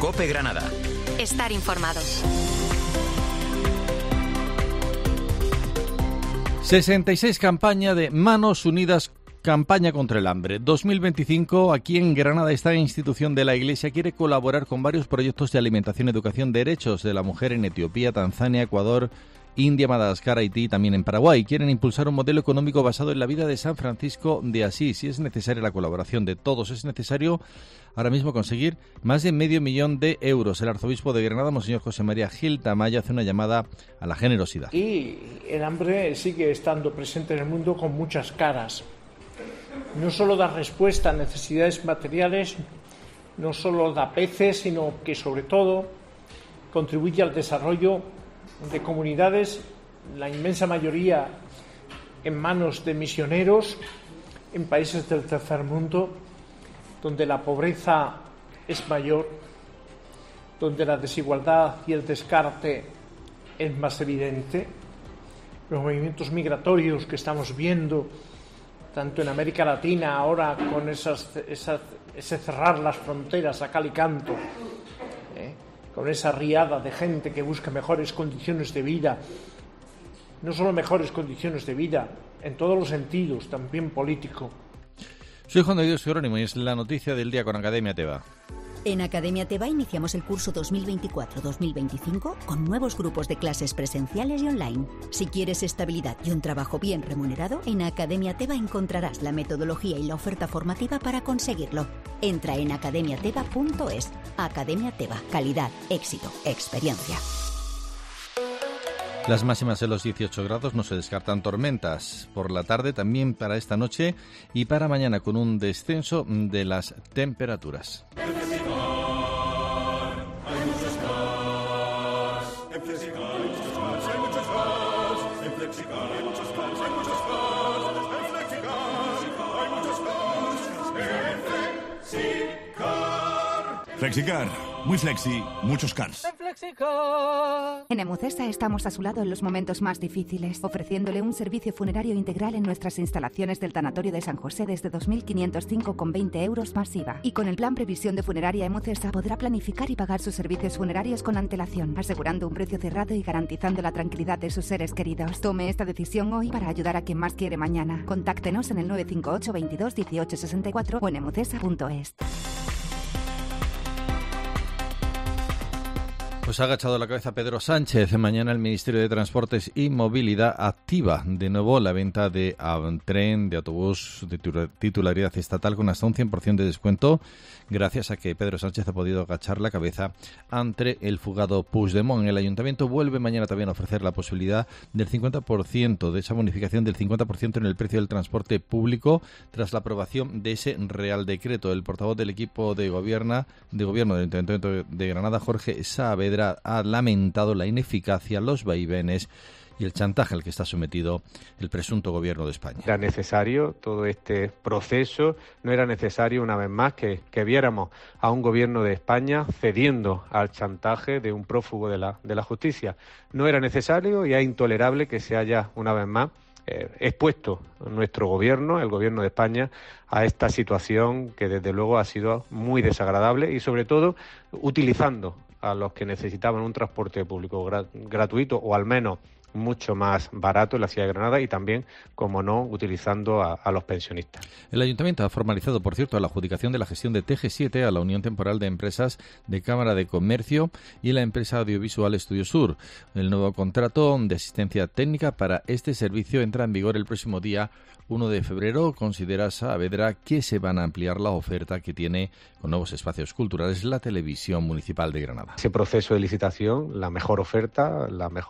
COPE Granada. Estar informado. 66 campaña de Manos Unidas, campaña contra el hambre. 2025, aquí en Granada, esta institución de la Iglesia quiere colaborar con varios proyectos de alimentación, educación, derechos de la mujer en Etiopía, Tanzania, Ecuador, India, Madagascar, Haití y también en Paraguay. Quieren impulsar un modelo económico basado en la vida de San Francisco de Asís. Y es necesaria la colaboración de todos. Es necesario ahora mismo conseguir más de $500,000 de euros. El arzobispo de Granada, Monseñor José María Gil Tamayo, hace una llamada a la generosidad. Y el hambre sigue estando presente en el mundo con muchas caras. No solo da respuesta a necesidades materiales, no solo da peces, sino que sobre todo contribuye al desarrollo de comunidades, la inmensa mayoría en manos de misioneros en países del tercer mundo, donde la pobreza es mayor, donde la desigualdad y el descarte es más evidente. Los movimientos migratorios que estamos viendo tanto en América Latina ahora con ese cerrar las fronteras a cal y canto, con esa riada de gente que busca mejores condiciones de vida, no solo mejores condiciones de vida, en todos los sentidos, también político. Soy Juan de Dios Jerónimo y es la noticia del día con Academia Teba. En Academia Teba iniciamos el curso 2024-2025 con nuevos grupos de clases presenciales y online. Si quieres estabilidad y un trabajo bien remunerado, en Academia Teba encontrarás la metodología y la oferta formativa para conseguirlo. Entra en academiateba.es. Academia Teba. Calidad, éxito, experiencia. Las máximas en los 18 grados, no se descartan tormentas por la tarde, también para esta noche y para mañana, con un descenso de las temperaturas. Flexicar, muy flexi, muchos cars. En Emucesa estamos a su lado en los momentos más difíciles, ofreciéndole un servicio funerario integral en nuestras instalaciones del Tanatorio de San José desde 2.505,20 euros más IVA. Y con el plan Previsión de Funeraria Emucesa podrá planificar y pagar sus servicios funerarios con antelación, asegurando un precio cerrado y garantizando la tranquilidad de sus seres queridos. Tome esta decisión hoy para ayudar a quien más quiere mañana. Contáctenos en el 958 22 18 64 o en emucesa.es. Pues ha agachado la cabeza Pedro Sánchez. Mañana el Ministerio de Transportes y Movilidad activa de nuevo la venta de tren, de autobús de titularidad estatal con hasta un 100% de descuento, gracias a que Pedro Sánchez ha podido agachar la cabeza ante el fugado Puigdemont. El Ayuntamiento vuelve mañana también a ofrecer la posibilidad del 50%, de esa bonificación del 50% en el precio del transporte público, tras la aprobación de ese Real Decreto. El portavoz del equipo de gobierno del Ayuntamiento de Granada, Jorge Saavedra, ha lamentado la ineficacia, los vaivenes y el chantaje al que está sometido el presunto gobierno de España. Era necesario todo este proceso, no era necesario una vez más que viéramos a un gobierno de España cediendo al chantaje de un prófugo de la justicia. No era necesario y es intolerable que se haya una vez más expuesto nuestro gobierno, el gobierno de España, a esta situación que desde luego ha sido muy desagradable y sobre todo utilizando a los que necesitaban un transporte público gratuito o al menos mucho más barato en la ciudad de Granada y también, como no, utilizando a los pensionistas. El Ayuntamiento ha formalizado, por cierto, la adjudicación de la gestión de TG7 a la Unión Temporal de Empresas de Cámara de Comercio y la empresa audiovisual Estudio Sur. El nuevo contrato de asistencia técnica para este servicio entra en vigor el próximo día 1 de febrero. Considera Saavedra que se van a ampliar la oferta que tiene con nuevos espacios culturales la Televisión Municipal de Granada. Ese proceso de licitación, la mejor oferta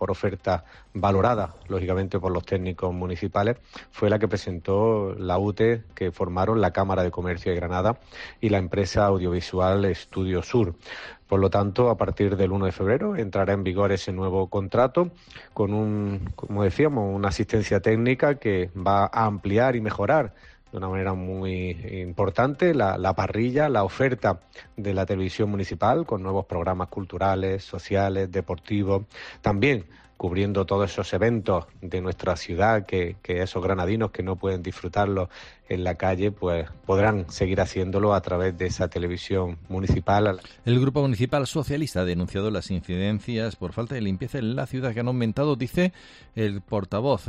valorada, lógicamente, por los técnicos municipales, fue la que presentó la UTE, que formaron la Cámara de Comercio de Granada y la empresa audiovisual Estudio Sur. Por lo tanto, a partir del 1 de febrero entrará en vigor ese nuevo contrato con como decíamos, una asistencia técnica que va a ampliar y mejorar de una manera muy importante la parrilla, la oferta de la televisión municipal con nuevos programas culturales, sociales, deportivos. También cubriendo todos esos eventos de nuestra ciudad, que esos granadinos que no pueden disfrutarlo en la calle, pues podrán seguir haciéndolo a través de esa televisión municipal. El Grupo Municipal Socialista ha denunciado las incidencias por falta de limpieza en la ciudad, que han aumentado, dice el portavoz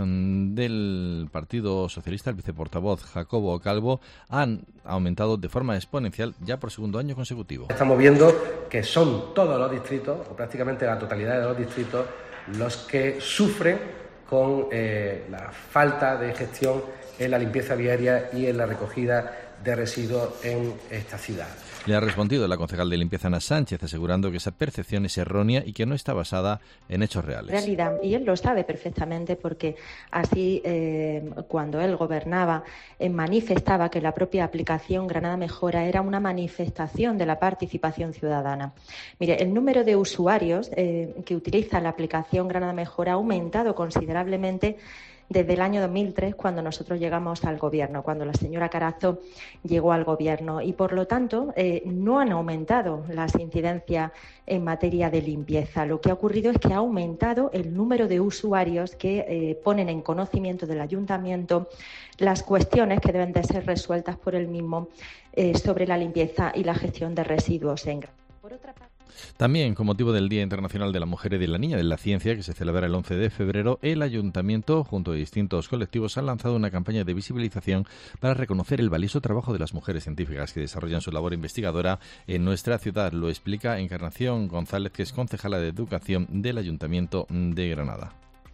del Partido Socialista, el viceportavoz Jacobo Calvo, han aumentado de forma exponencial ya por segundo año consecutivo. Estamos viendo que son todos los distritos, o prácticamente la totalidad de los distritos, los que sufren con la falta de gestión en la limpieza viaria y en la recogida de residuos en esta ciudad. Le ha respondido la concejal de limpieza, Ana Sánchez, asegurando que esa percepción es errónea y que no está basada en hechos reales. Realidad, y él lo sabe perfectamente, porque así cuando él gobernaba manifestaba que la propia aplicación Granada Mejora era una manifestación de la participación ciudadana. Mire, el número de usuarios que utilizan la aplicación Granada Mejora ha aumentado considerablemente desde el año 2003, cuando nosotros llegamos al Gobierno, cuando la señora Carazo llegó al Gobierno, y por lo tanto no han aumentado las incidencias en materia de limpieza. Lo que ha ocurrido es que ha aumentado el número de usuarios que ponen en conocimiento del Ayuntamiento las cuestiones que deben de ser resueltas por él mismo sobre la limpieza y la gestión de residuos en Granada. Por otra parte, también, con motivo del Día Internacional de la Mujer y de la Niña de la Ciencia, que se celebra el 11 de febrero, el Ayuntamiento, junto a distintos colectivos, han lanzado una campaña de visibilización para reconocer el valioso trabajo de las mujeres científicas que desarrollan su labor investigadora en nuestra ciudad. Lo explica Encarnación González, que es concejala de Educación del Ayuntamiento de Granada.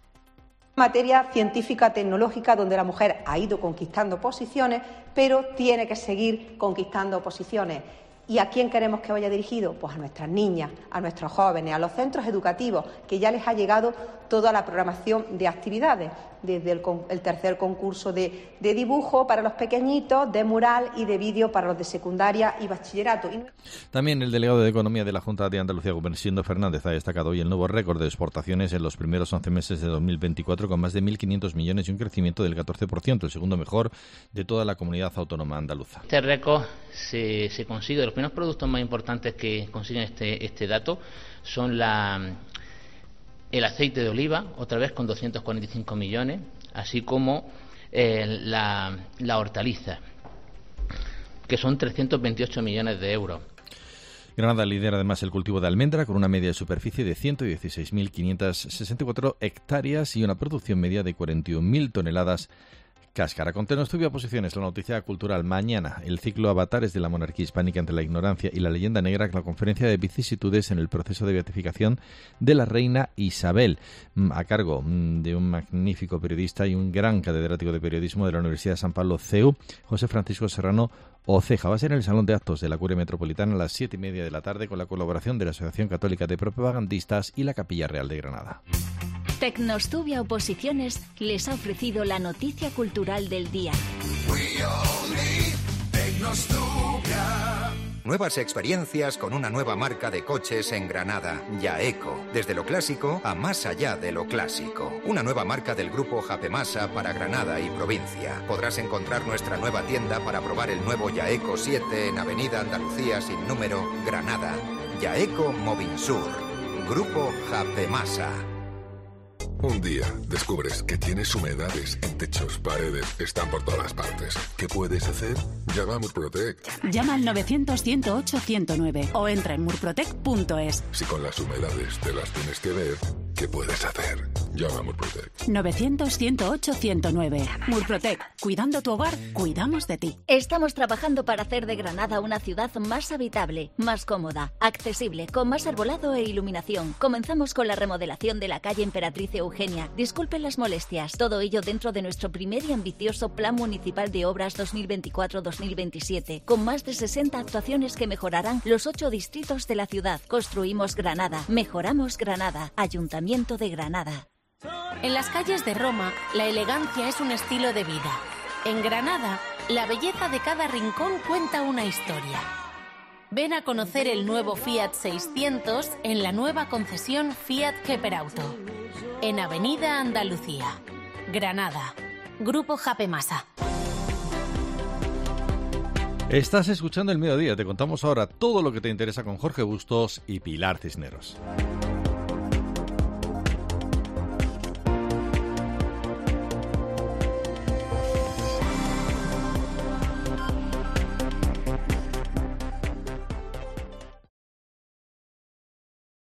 Materia científica tecnológica donde la mujer ha ido conquistando posiciones, pero tiene que seguir conquistando posiciones. ¿Y a quién queremos que vaya dirigido? Pues a nuestras niñas, a nuestros jóvenes, a los centros educativos, que ya les ha llegado toda la programación de actividades, desde el tercer concurso de dibujo para los pequeñitos, de mural y de vídeo para los de secundaria y bachillerato. También el delegado de Economía de la Junta de Andalucía, Gumersindo Fernández, ha destacado hoy el nuevo récord de exportaciones en los primeros 11 meses de 2024, con más de 1.500 millones y un crecimiento del 14%, el segundo mejor de toda la comunidad autónoma andaluza. Este récord se consigue, los primeros productos más importantes que consiguen este dato son el aceite de oliva, otra vez con 245 millones, así como la hortaliza, que son 328 millones de euros. Granada lidera además el cultivo de almendra con una media de superficie de 116.564 hectáreas y una producción media de 41.000 toneladas cáscara. Conté estudio a posiciones la noticia cultural. Mañana, el ciclo Avatares de la monarquía hispánica entre la ignorancia y la leyenda negra, con la conferencia de vicisitudes en el proceso de beatificación de la reina Isabel, a cargo de un magnífico periodista y un gran catedrático de periodismo de la Universidad de San Pablo CEU, José Francisco Serrano Oceja. Va a ser en el Salón de Actos de la Curia Metropolitana a las 7:30 de la tarde, con la colaboración de la Asociación Católica de Propagandistas y la Capilla Real de Granada. Tecnostubia Oposiciones les ha ofrecido la noticia cultural del día. Nuevas experiencias con una nueva marca de coches en Granada, Yaeco. Desde lo clásico a más allá de lo clásico. Una nueva marca del grupo Japemasa para Granada y provincia. Podrás encontrar nuestra nueva tienda para probar el nuevo Yaeco 7 en Avenida Andalucía sin número, Granada. Yaeco Movinsur. Grupo Japemasa. Un día descubres que tienes humedades en techos, paredes, están por todas partes. ¿Qué puedes hacer? Llama a Murprotec. Llama al 900-108-109 o entra en murprotec.es. Si con las humedades te las tienes que ver, ¿qué puedes hacer? Llama a Murprotec. 900-108-109. Murprotec. Cuidando tu hogar, cuidamos de ti. Estamos trabajando para hacer de Granada una ciudad más habitable, más cómoda, accesible, con más arbolado e iluminación. Comenzamos con la remodelación de la calle Emperatriz Eugenia. Disculpen las molestias. Todo ello dentro de nuestro primer y ambicioso Plan Municipal de Obras 2024-2027, con más de 60 actuaciones que mejorarán los 8 distritos de la ciudad. Construimos Granada. Mejoramos Granada. Ayuntamiento de Granada. En las calles de Roma, la elegancia es un estilo de vida. En Granada, la belleza de cada rincón cuenta una historia. Ven a conocer el nuevo Fiat 600 en la nueva concesión Fiat Geperauto. En Avenida Andalucía, Granada. Grupo Japemasa. Estás escuchando El Mediodía. Te contamos ahora todo lo que te interesa con Jorge Bustos y Pilar Cisneros.